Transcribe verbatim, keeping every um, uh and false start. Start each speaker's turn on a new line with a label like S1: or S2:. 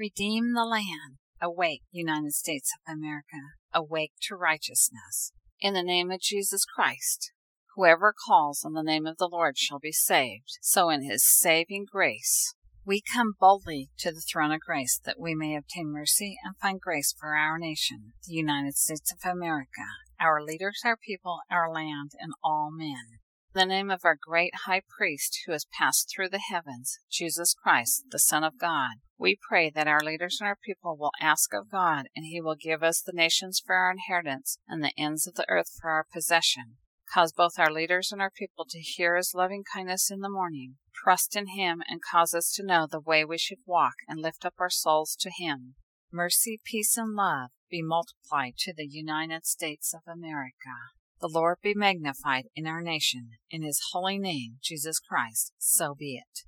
S1: Redeem the land. Awake, United States of America. Awake to righteousness. In the name of Jesus Christ, whoever calls on the name of the Lord shall be saved. So in his saving grace, we come boldly to the throne of grace that we may obtain mercy and find grace for our nation, the United States of America, our leaders, our people, our land, and all men. In the name of our great high priest who has passed through the heavens, Jesus Christ, the Son of God, we pray that our leaders and our people will ask of God, and he will give us the nations for our inheritance and the ends of the earth for our possession. Cause both our leaders and our people to hear his loving kindness in the morning, trust in him, and cause us to know the way we should walk and lift up our souls to him. Mercy, peace, and love be multiplied to the United States of America. The Lord be magnified in our nation. In his holy name, Jesus Christ, so be it.